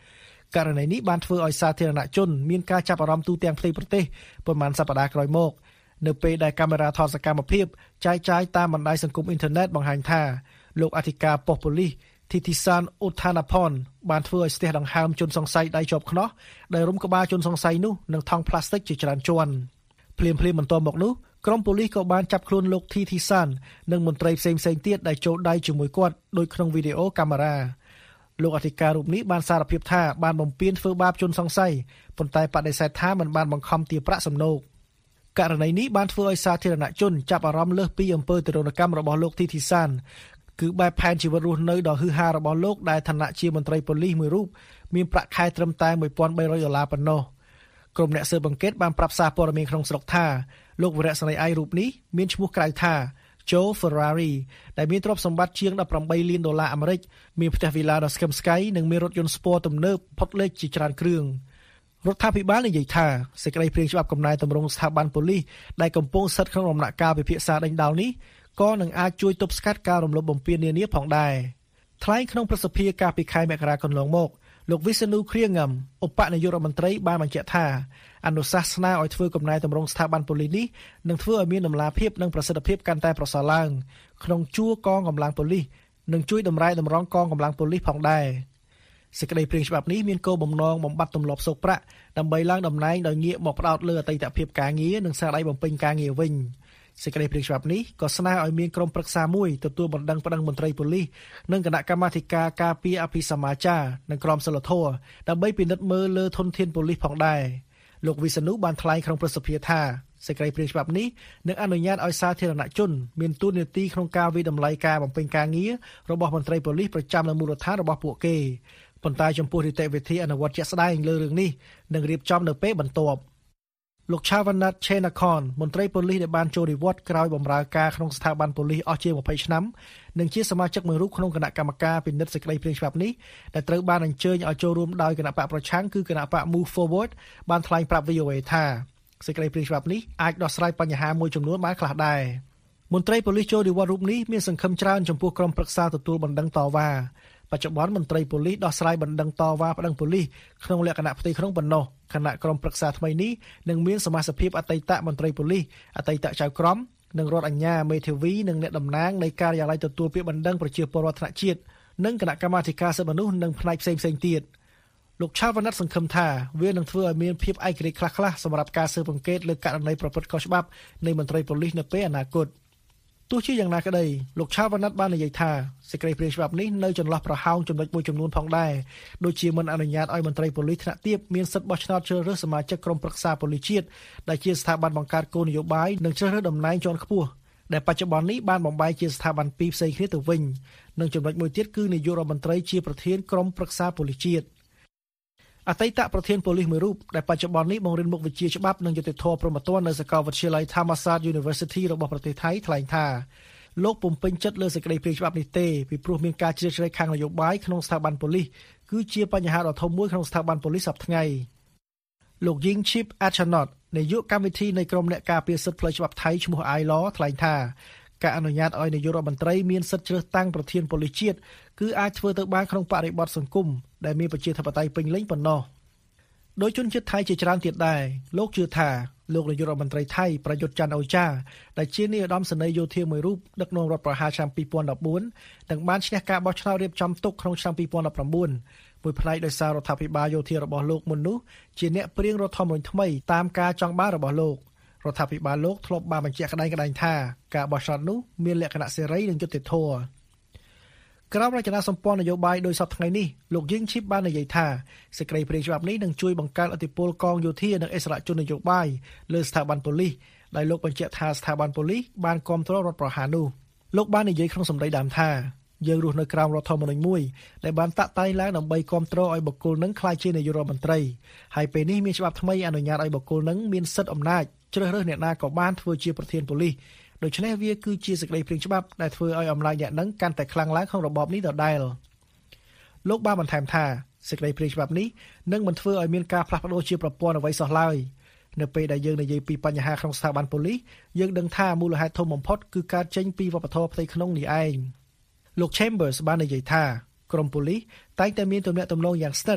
ករណីនេះបានធ្វើឲ្យសាធារណជនមានការចាប់អារម្មណ៍ទូទាំងផ្ទៃប្រទេសប្រមាណសប្តាហ៍ក្រោយមកនៅពេលដែលកាមេរ៉ាថតសកម្មភាពចែកចាយតាមបណ្ដាញសង្គមអ៊ីនធឺណិតបង្ហាញថាលោកអធិការប៉ុស្តិ៍ប៉ូលីសធីធីសានអ៊ូថាណាផនបានធ្វើឲ្យស្ទះដង្ហើមជនសង្ស័យដៃជាប់ខ្នោះដែលរុំក្បាលជនសង្ស័យនោះនឹងថង់ផ្លាស្ទិកជាច្រើនជាន់ភ្លាមៗបន្ទាប់មកនោះក្រុមប៉ូលីសក៏បានចាប់ខ្លួនលោកធីធីសាននិងមន្ត្រីផ្សេងៗទៀតដែលចូលដៃជាមួយគាត់ដោយក្នុងវីដេអូកាមេរ៉ាលោកអធិការរូបនេះបានសារភាពថាបានបំពានធ្វើបាបជនសង្ស័យប៉ុន្តែបដិសេធថាមិនបានបង្ខំទារប្រាក់សំណូកករណីនេះបានធ្វើឲ្យសាធារណជនចាប់អារម្មណ៍លើសពីអំពើទរណកម្មរបស់លោកធីធីសានគឺបែបផែនជីវិតរស់នៅដ៏ហឺហារបស់លោកដែលឋានៈជាមន្ត្រីប៉ូលីសមួយរូបមានប្រាក់ខែត្រឹមតែmột nghìn ba trămដុល្លារប៉ុណ្ណោះក្រុមអ្នកស៊ើបអង្កេតបានប្រាប់សារព័ត៌មានក្នុងស្រុកថាលោកវរៈសេនីយ៍ឯករូបនេះមានឈ្មោះក្រៅថា Joe Ferrari ដែលមានទ្រព្យសម្បត្តិជាងeighteenលានដុល្លារអាមេរិកមានផ្ទះវីឡាដ៏ស្កឹមស្កៃនិងមានរថយន្តស្ពណ៌ទំនើបផុតលេខជាច្រើនគ្រឿងរដ្ឋាភិបាលនិយាយថាសេចក្តីព្រាងច្បាប់កំណែតម្រង់ស្ថាប័នប៉ូលីសដែលកំពុងស្ថិតក្នុងដំណាក់កាលពិភាក្សាដេញដោលនេះក៏នឹងអាចជួយទប់ស្កាត់ការរំលោភបំពាននានាផងដែរថ្លែងក្នុងប្រសិទ្ធិកាលពីខែមករាកន្លងមកលោកវិស្ណុគ្រាងំឧបនាយករដ្ឋមន្ត្រីបានបញ្ជាក់ថាអនុសាសនាឲ្យធ្វើកំណែតម្រង់ស្ថាប័នប៉ូលីសនេះនឹងធ្វើឲ្យមានដំណាភាពនិងប្រសិទ្ធភាពកាន់តែប្រសើរឡើងក្នុងជួរកងកម្លាំងប៉ូលីសនិងជួយតម្រែតម្រង់កងកម្លាំងប៉ូលីសផងដែរសេចក្តីព្រាងច្បាប់នេះមានគោលបំណងបំបត្តិទម្លាប់សោកប្រាក់ដើម្បីឡើងតំណែងដោយងាកមកផ្ដោតលើអតីតភាពការងារនិងស្នាដៃបំពេញការងារវិញសេចក្តីព្រាងច្បាប់នេះក៏ស្នើឲ្យមានក្រុមប្រឹក្សាមួយទទួលបណ្ដឹងប្តឹងមន្ត្រីប៉ូលីសនិងគណៈកម្មាធិការការពារអភិសម្មាចារនិងក្រមសីលធម៌ដើម្បីពិនិត្យមើលលើធនធានប៉ូលីសផងដែរលោកវិស្ណុបានថ្លែងក្នុងប្រសិទ្ធិថាសេចក្តីព្រាងច្បាប់នេះនឹងអនុញ្ញាតឲ្យសាធារណជនមានតួនាទីក្នុងការវិតម្លៃការបំពេញការងាររបស់មន្ត្រីប៉ូលីសប្រចាំនៅមូលដ្ឋានរបស់ពួកគេប៉ុន្តែចំពោះនីតិវិធីអនុវត្តជាក់ស្ដែងលើរឿងនេះនឹងរៀបចំនៅពេលបន្ទាប់លោក Chavanat Chenakon មន្ត្រីប៉ូលីសដែលបានចូលនិវត្តន៍ក្រោយបម្រើការក្នុងស្ថាប័នប៉ូលីសអស់ជាងtwentyឆ្នាំនិងជាសមាជិកមួយរូបក្នុងគណៈកម្មការពិនិត្យសេចក្តីព្រាងច្បាប់នេះដែលត្រូវបានអញ្ជើញឲ្យចូលរួមដោយគណៈបកប្រឆាំងគឺគណៈបក Move Forward បានថ្លែងប្រាប់ V O A ថាសេចក្តីព្រាងច្បាប់នេះអាចដោះស្រាយបញ្ហាមួយចំនួនបានខ្លះដែរមន្ត្រីប៉ូលីសចូលនិវត្តន៍រូបនេះមានសង្ឃឹមច្រើនចំពោះក្រុមប្រឹក្សាទទួលបណ្ដឹងតវ៉ាបច្ចុប្បន្នមន្ត្រីប៉ូលីសដោះស្រាយបណ្ដឹងតវ៉ាប្តឹងប៉ូលីសក្នុងលក្ខណៈផ្ទៃក្នុងប៉ុណ្ណោះគណៈក្រុមប្រឹក្សាថ្មីនេះនឹងមានសមាជិកភាពអតីតមន្ត្រីប៉ូលីសអតីតចៅក្រមនិងរដ្ឋអាជ្ញាមេធាវីនិងអ្នកតំណាងនៃការិយាល័យទទួលពាក្យបណ្ដឹងប្រជាពលរដ្ឋថ្នាក់ជាតិនិងគណៈកម្មាធិការសិទ្ធិមនុស្សនិងផ្នែកផ្សេងៗទៀតលោកឆាវណ្ណសង្ឃឹមថាវានឹងធ្វើឲ្យមានភាពឯករាជ្យខ្លះៗសម្រាប់ការស៊ើបអង្កេតលើករណីប្រព្រឹត្តខុសច្បាប់នៃមន្ត្រីប៉ូលីសនៅពេលអនាគតទោះជាយ៉ាងណាក្តីលោកឆាវណ្ណបាននិយាយថាសេចក្តីព្រាងច្បាប់នេះនៅចន្លោះប្រហោងចំណុចមួយចំនួនផងដែរដូចជាមិនអនុញ្ញាតឲ្យមន្ត្រីប៉ូលីសថ្នាក់ទាបមានសិទ្ធិបោះឆ្នោតជ្រើសរើសសមាជិកក្រុមប្រឹក្សាប៉ូលីសជាតិដែលជាស្ថាប័នបង្កើតគោលនយោបាយនិងជ្រើសរើសតំណែងជាន់ខ្ពស់ដែលបច្ចុប្បន្ននេះបានបំបែកជាស្ថាប័នពីរផ្សេងគ្នាទៅវិញនិងចំណុចមួយទៀតគឺនាយករដ្ឋមន្ត្រីជាប្រធានក្រុមប្រឹក្សាប៉ូលីសជាតិអតីតប្រធានប៉ូលីសមួយរូបដែលបច្ចុប្បន្ននេះបង្រៀនមុខវិជ្ជាច្បាប់និងយុត្តិធម៌ព្រហ្មទណ្ឌនៅសាកលវិទ្យាល័យ Thammasat University របស់ប្រទេសថៃថ្លែងថាលោកពុំពេញចិត្តលើសេចក្តីព្រាងច្បាប់នេះទេពីព្រោះមានការជ្រៀតជ្រែកខាងនយោបាយក្នុងស្ថាប័នប៉ូលីសគឺជាបញ្ហាដ៏ធំមួយក្នុងស្ថាប័នប៉ូលីសសប្តាហ៍ថ្ងៃលោក Yingchip Achanot នាយកកម្មវិធីនៃក្រុមអ្នកការពារសិទ្ធិផ្លូវច្បាប់ថៃឈ្មោះ iLaw ថ្លែងថាការអនុញ្ញាតឲ្យនាយករដ្ឋមន្ត្រីមានសិទ្ធិជ្រើសតាំងប្រធានប៉ូលីសជាតិគឺអាចធ្វើទៅបានក្នុងបរិបទសង្គមដែលមានប្រជាធិបតេយ្យពេញលេញប៉ុណ្ណោះដោយជនជាតិថៃជាច្រើនទៀតដែរលោកជឿថាលោកនាយករដ្ឋមន្ត្រីថៃប្រយុទ្ធច័ន្ទអូចាដែលជានាយឧត្តមសេនីយ៍យោធាមួយរូបដឹកនាំរដ្ឋប្រហារឆ្នាំtwo thousand fourteenនិងបានឈ្នះការបោះឆ្នោតរៀបចំទុកក្នុងឆ្នាំtwo thousand nineteenមួយផ្នែកដោយសាររដ្ឋាភិបាលយោធារបស់លោកមុននោះជាអ្នកព្រៀងរដ្ឋធម្មនុញ្ញថ្មីតាមការចង់បានរបស់លោករដ្ឋាភិបាលលោកធ្លាប់បានបញ្ជាក់ក្តែងក្តែងថាការបោះឆ្នោតនោះមានលក្ខណៈសេរីនិងយុត្តិធម៌ក្រោមរចនាសម្ព័ន្ធនយោបាយដោយសពថ្ងៃនេះលោកយឹងឈីបបាននិយាយថាសេចក្តីព្រាងច្បាប់នេះនឹងជួយបង្កើនឥទ្ធិពលកងយោធានិងអិសរាជជននយោបាយលើស្ថាប័នប៉ូលីសដែលលោកបញ្ជាក់ថាស្ថាប័នប៉ូលីសបានគាំទ្ររដ្ឋប្រហារនោះលោកបាននិយាយក្នុងសម្ដីដើមថាយើងរស់នៅក្រោមរដ្ឋធម្មនុញ្ញមួយដែលបានតាក់តែងឡើងដើម្បីគាំទ្រឲ្យបុគ្គលនឹងក្លាយជានាយករដ្ឋមន្ត្រីហើយពេលនេះមានច្បាប់ថ្មីអនុញ្ញាតឲ្យបុគ្គលនឹងមានសិទ្ធិអំណាចជ្រើសរើសអ្នកណាក៏បានធ្វើជាប្រធានប៉ូលីសដូច្នេះវាគឺជាសេចក្តីព្រាងច្បាប់ដែលធ្វើឲ្យអំណាចអ្នកនឹងកាន់តែខ្លាំងឡើងក្នុងរបបនេះដដែលលោកបានបន្ថែមថាសេចក្តីព្រាងច្បាប់នេះនឹងមិនធ្វើឲ្យមានការផ្លាស់ប្ដូរជាប្រព័ន្ធអ្វីសោះឡើយនៅពេលដែលយើងនិយាយពីបញ្ហាក្នុងស្ថាប័នប៉ូលីសយើងដឹងថាមូលហេតុធំបំផុតគឺកើតចេញពីវប្បធម៌ផ្ទៃក្នុងនេះឯងលោក Chambers បាននិយាយថាក្រុមប៉ូលីសតែងតែមានទំនាក់ទំនងយ៉ាងស្និទ្ធ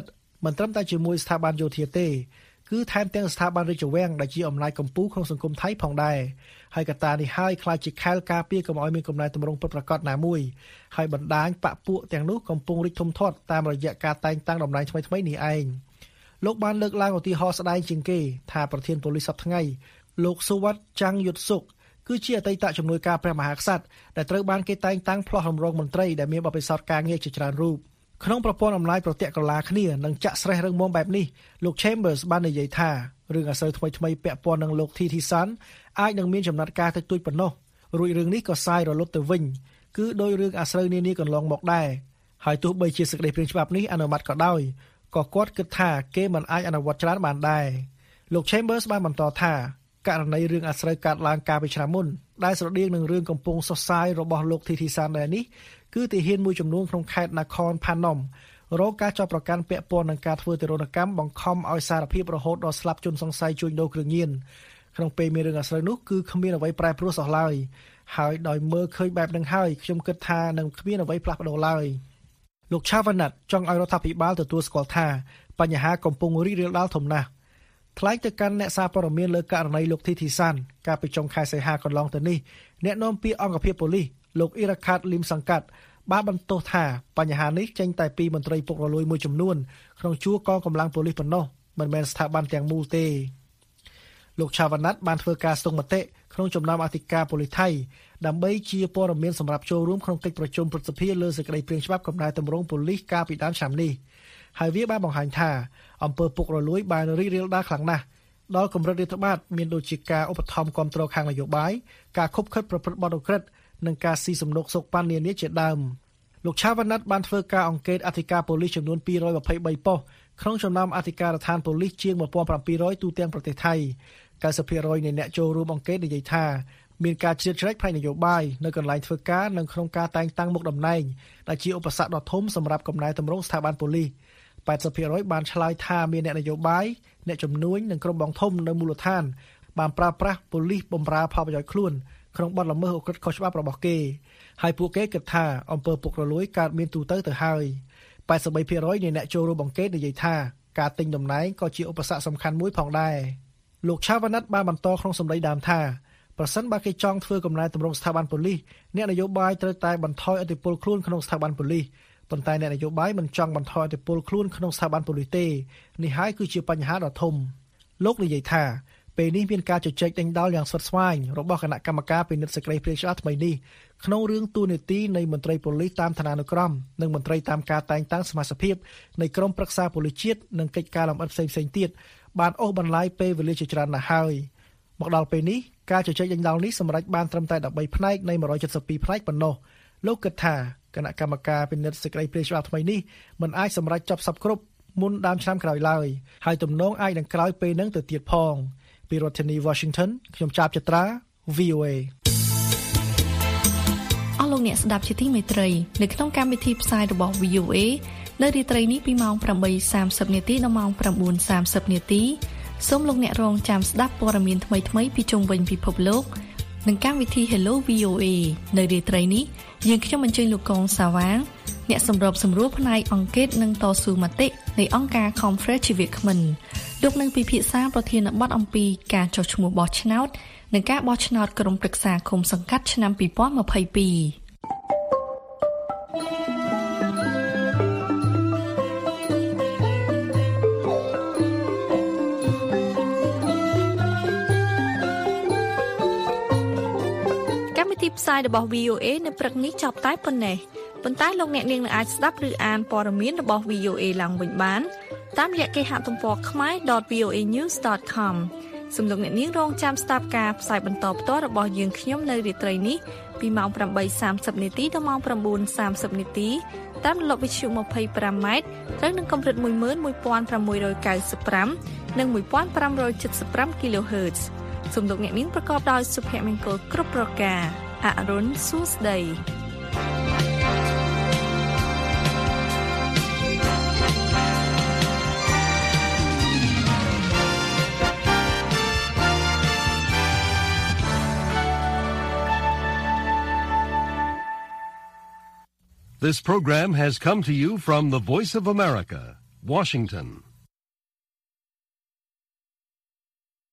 មិនត្រឹមតែជាមួយស្ថាប័នយោធាទេគឺថែមទាំងស្ថាប័នរាជវាំងដែលជាអំណាចកម្ពុជាក្នុងសង្គមថៃផងដែរហើយកត្តានេះហើយខ្លាចជាខែលការពារកុំឲ្យមានកំណែតម្រង់ពិតប្រាកដណាមួយហើយបណ្ដាញបកពួកទាំងនោះកំពុងរីកធំធាត់តាមរយៈការតែងតាំងតំណែងថ្មីៗនេះឯងលោកបានលើកឡើងឧទាហរណ៍ស្ដែងជាងគេថាប្រធានប៉ូលីសសប្តាហ៍ថ្ងៃលោកសុវត្ថិចាំងយុទ្ធសុខគឺជាអតីតជំនួយការព្រះមហាក្សត្រដែលត្រូវបានគេតែងតាំងផ្លោះរំរងមន្ត្រីដែលមានបទពិសោធន៍ការងារជាច្រើនរូបក្នុងប្រព័ន្ធអំណាចប្រតិកលាគ្នានិងចាក់ស្រេះរឹងមាំបែបនេះលោក Chambers បាននិយាយថារឿងអាស្រូវថ្មីថ្មីពាក់ព័ន្ធនឹងលោក ធី ធី សាន អាចនឹងមានចំណាត់ការតិចតួចប៉ុណ្ណោះរួចរឿងនេះក៏សាយរលត់ទៅវិញគឺដោយរឿងអាស្រូវនានាកន្លងមកដែរហើយទោះបីជាសេចក្តីព្រាងច្បាប់នេះអនុម័តក៏ដោយក៏គាត់គិតថាគេមិនអាចអនុវត្តច្រើនបានដែរលោក Chambers បានបន្តថាករណីរឿងអាស្រូវកើតឡើងកាលពីឆ្នាំមុនដែលស្រដៀងនឹងរឿងកំពុងសុសសាយរបស់លោក ធី ធី សាន ដែរនេះគឺទាហានមួយចំនួនក្នុងខេត្ត Nakhon Phanom រងការចាប់ប្រកាន់ពាក់ព័ន្ធនឹងការធ្វើទរណកម្មបង្ខំឲ្យសារភាពរហូតដល់ស្លាប់ជនសង្ស័យជួញដូរគ្រឿងញៀនក្នុងពេលមានរឿងអាស្រូវនោះគឺគ្មានអ្វីប្រែប្រួលសោះឡើយហើយដោយមើលឃើញបែបនឹងហើយខ្ញុំគិតថានឹងគ្មានអ្វីផ្លាស់ប្ដូរឡើយលោក Chavanat ចង់ឲ្យរដ្ឋាភិបាលទទួលស្គាល់ថាបញ្ហាកំពុងរីករាលដាលធំណាស់ថ្លែងទៅកាន់អ្នកសារព័ត៌មានលើករណីលោក ធី ធី សាន កាលពីចុងខែសីហាកន្លងទៅនេះអ្នកនាំពាក្យអង្គភាពប៉ូលីសលោក Irakat Lim Sangkat បានបន្ទោសថាបញ្ហានេះចេញតែពីមន្ត្រីពុករលួយមួយចំនួនក្នុងជួរកងកម្លាំងប៉ូលីសប៉ុណ្ណោះមិនមែនស្ថាប័នទាំងមូលទេលោក Chavanat បានធ្វើការស្ទង់មតិក្នុងចំណោមអធិការប៉ូលីសថៃដើម្បីជាព័ត៌មានសម្រាប់ចូលរួមក្នុងកិច្ចប្រជុំព្រឹទ្ធសភាលើសេចក្តីព្រាងច្បាប់កំណែតម្រង់ប៉ូលីសកាលពីដើមឆ្នាំនេះហើយវាបានបង្ហាញថាអំពើពុករលួយបានរីករាលដាលខ្លាំងណាស់ដល់កម្រិតរាតត្បាតមានដូចជាការឧបត្ថម្ភគាំទ្រខាងនយោបាយការខុបខិតប្រព្រឹត្តបទឧក្រិដ្ឋនិងការស៊ីសំណូកសោកប៉ាន់នានាជាដើមលោក Chavanat បានធ្វើការអង្កេតអធិការប៉ូលីសចំនួនពីររយម្ភៃបីប៉ុស្តិ៍ក្នុងចំណោមអធិការដ្ឋានប៉ូលីសជាងmột nghìn bảy trămទូទាំងប្រទេសថៃ九十ភាគរយនៃអ្នកចូលរួមអង្កេតនិយាយថាមានការជ្រៀតជ្រែកផ្នែកនយោបាយនៅកន្លែងធ្វើការនិងក្នុងការតែងតាំងមុខតំណែងដែលជាឧបសគ្គដ៏ធំសម្រាប់កំណែតម្រង់ស្ថាប័នប៉ូលីស八十ភាគរយបានឆ្លើយថាមានអ្នកនយោបាយអ្នកជំនួញនិងក្រុមបងធំនៅមូលដ្ឋានបានប្រើប្រាស់ប៉ូលីសបម្រើផលប្រយោជន៍ខ្លួនក្នុងបទល្មើសឧក្រិដ្ឋខុសច្បាប់របស់គេហើយពួកគេគិតថាអំពើពុករលួយកើតមានទូទៅទៅហើយ八十三ភាគរយនៃអ្នកចូលរួមអង្កេតនិយាយថាការទិញតំណែងក៏ជាឧបសគ្គសំខាន់មួយផងដែរលោក Chavanat បានបន្តក្នុងសម្ដីដើមថាប្រសិនបើគេចង់ធ្វើកំណែតម្រង់ស្ថាប័នប៉ូលីសអ្នកនយោបាយត្រូវតែបន្ថយឥទ្ធិពលខ្លួនក្នុងស្ថាប័នប៉ូលីសប៉ុន្តែអ្នកនយោបាយមិនចង់បន្ថយឥទ្ធិពលខ្លួនក្នុងស្ថាប័នប៉ូលីសទេនេះហើយគឺជាបញ្ហាដ៏ធំលោកនិយាយថាពេលនេះមានការជជែកដេញដោលយ៉ាងស្វិតស្វាញរបស់គណៈកម្មការពិនិត្យសេចក្តីព្រាងច្បាប់ថ្មីនេះក្នុងរឿងទូនាទីនៃមន្ត្រីប៉ូលីសតាមឋានានុក្រមនិងមន្ត្រីតាមការតែងតាំងសមាជិកនៃក្រុមប្រឹក្សាប៉ូលីសជាតិនិងកិច្ចការលម្អិតផ្សេងៗទៀតបានអូសបន្លាយពេលវេលាជាច្រើនណាស់ហើយមកដល់ពេលនេះការជជែកដេញដោលនេះសម្រេចបានត្រឹមតែ13ផ្នែកនៃmột trăm七mươi haiផ្នែកប៉ុណ្ណោះលោកគិតថាគណៈកម្មការពិនិត្យសេចក្តីព្រាងច្បាប់ថ្មីនេះមិនអាចសម្រេចចប់សពគ្រប់មុនដើមឆ្នាំក្រោយឡើយហើយទំនងអាចនឹងក្រោយពេលហ្នឹងទៅទៀតផងពីរដ្ឋធានី Washington ខ្ញុំចាប់ចត្រា វី អូ เอអស់លោកអ្នកស្ដាប់ជាទីមេត្រីនៅក្នុងកម្មវិធីផ្សាយរបស់ វី អូ เอ នៅរាត្រីនេះពីម៉ោងeight thirtyនាទីដល់ម៉ោងnine thirtyនាទីសូមលោកអ្នករងចាំស្ដាប់ព័ត៌មានថ្មីៗពីជុំវិញពិភពលោកនិងកម្មវិធី Hello វី អូ เอ នៅរាត្រីនេះយើងខ្ញុំអញ្ជើញលោកកងសាវាងអ្នកសម្របសម្រួលផ្នែកអង្គការនិងតស៊ូមតិនៃអង្គការ Conference ជាវាគ្មិនលោកនឹងពិភាក្សាប្រធានបទអំពីការចុះឈ្មោះបោះឆ្នោតនិងការបោះឆ្នោតក្រុមប្រឹក្សាឃុំសង្កាត់ឆ្នាំtwenty twenty-twoទីផ្សាយរបស់ វី អូ เอ នៅព្រឹកនេះចប់តែប៉ុណ្ណេះប៉ុន្តែលោកអ្នកនាងនឹងអាចស្ដាប់ឬអានព័ត៌មានរបស់ វី អូ เอ ឡើងវិញបានតាមរយៈគេហទំព័រ khmae dot v o a news dot com សូមលោកអ្នកនាងរងចាំស្ដាប់ការផ្សាយបន្តផ្ទាល់របស់យើងខ្ញុំនៅរាត្រីនេះពីម៉ោងeight thirtyនាទីដល់ម៉ោងnine thirtyនាទីតាមរលកវិទ្យុtwenty-fiveម៉ែត្រត្រូវនឹងកម្រិតone one five ninety-fiveនិងfifteen seventy-five គីឡូហឺត សូមលោកអ្នកនាងប្រកបដោយសុភមង្គលគ្រប់ប្រការអរុនសួស្ដី This program has come to you from the Voice of America, Washington